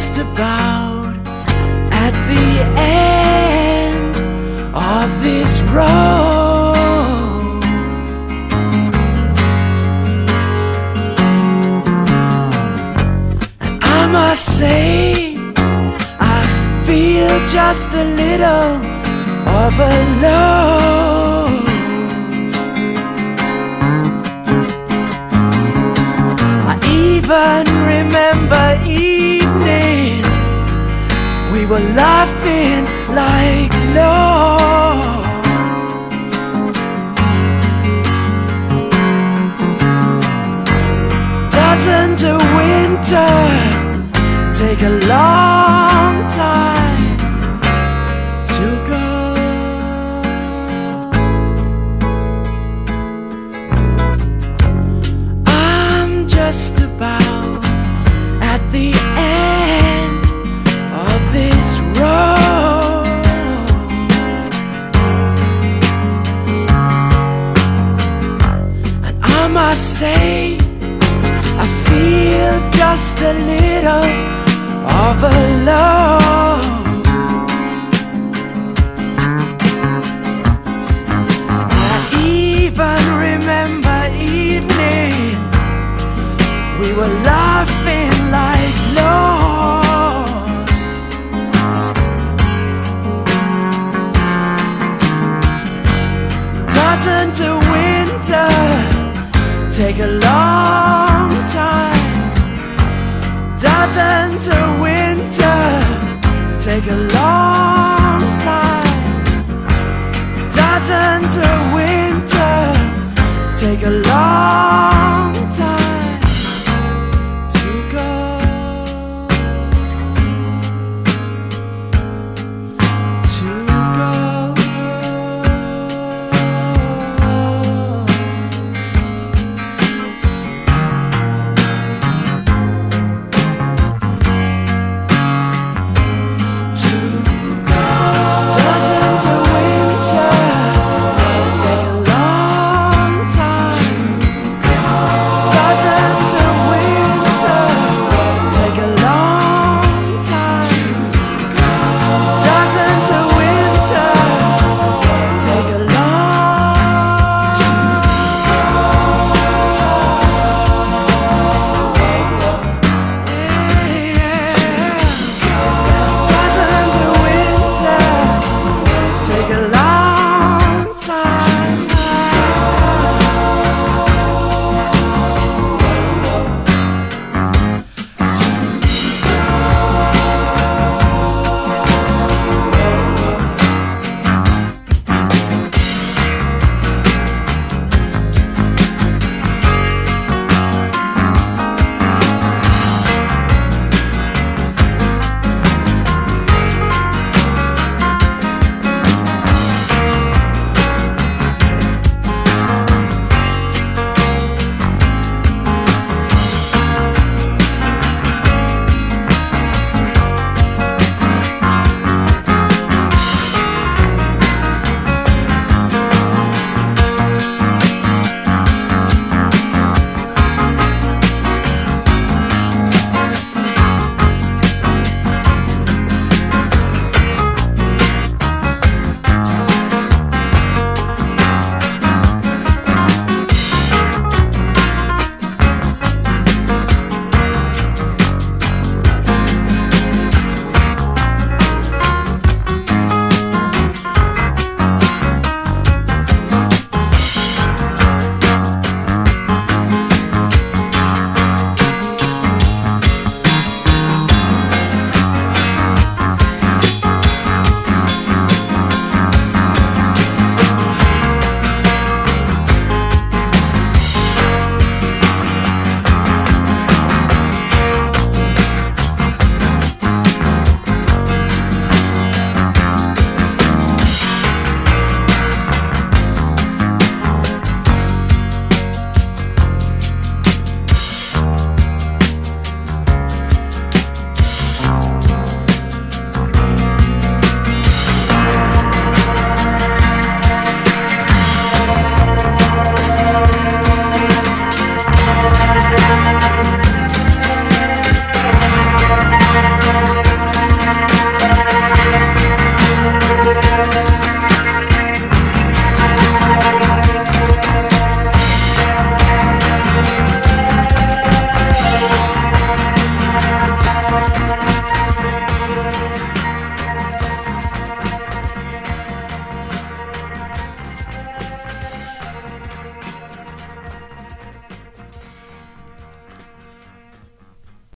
just about at the end of this road. And I must say, I feel just a little of a load. I even remember evening we were laughing like lords. Doesn't a winter take a long time to go? I'm just about at the end of this road. And I must say, I feel just a little of a load. I even remember evenings we were laughing like lords. Doesn't a winter take a long time? Doesn't a winter take a long time? Doesn't a winter take a long time to go? To go. go.